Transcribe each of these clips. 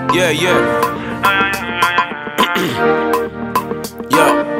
Yeah. Yeah.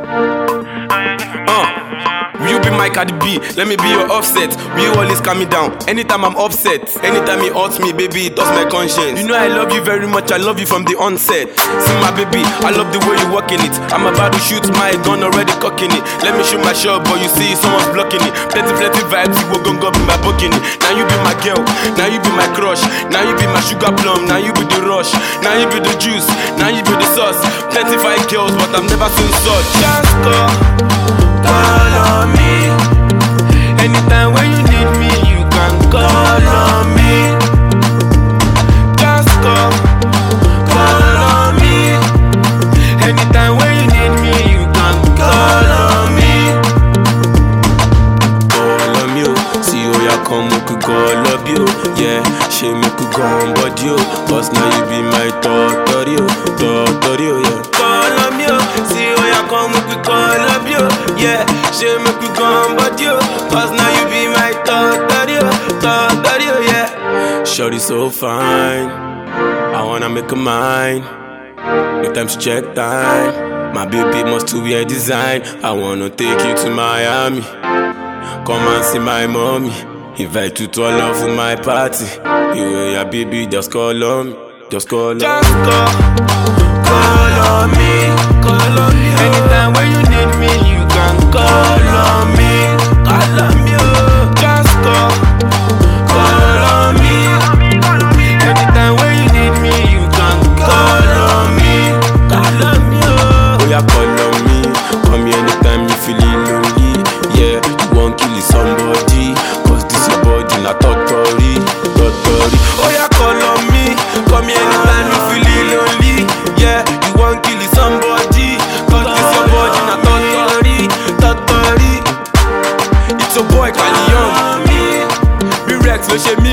You be my Cardi B, let me be your offset. You always calm me down, anytime I'm upset. Anytime you hurt me, baby, it does my conscience. You know I love you very much, I love you from the onset. See my baby, I love the way you walking it. I'm about to shoot my gun, already cocking it. Let me shoot my shot, but you see someone's blocking it. Plenty vibes, you will go be my booking it. Now you be my girl, now you be my crush. Now you be my sugar plum, now you be the rush. Now you be the juice, now you be the sauce. Plenty fine girls, but I've never seen such. Just call on me. Anytime when you need me, you can call on me. Just call on me. Anytime when you need me, you can call on me. Call on you, see how you come, we could call up you. Yeah, she make you go on body, cause now you be my tutorial, yeah. Call on you, see how you come, we could call up you. Yeah, she make you go on body, cause now you be my tutorial, yeah. Shorty so fine, I wanna make her mine. No time to check time, my baby must to wear design. I wanna take you to Miami, come and see my mommy. Invite you to all of my party. You and your baby, just call on me. Just call on me. Call on me. Anytime when you need me, you can call on me. Call on me. Just call on me. Anytime when you need me, you can call on me. Call on me. Oh yeah, call on me. Come here anytime you feeling lonely. Yeah, you want kill somebody. Na totori. Oh yeah, call on me. Come here anytime you feel lonely. Yeah, you want kill somebody. Cause this your body na totori. It's your boy Kanye Young. Be Rex, no shame me.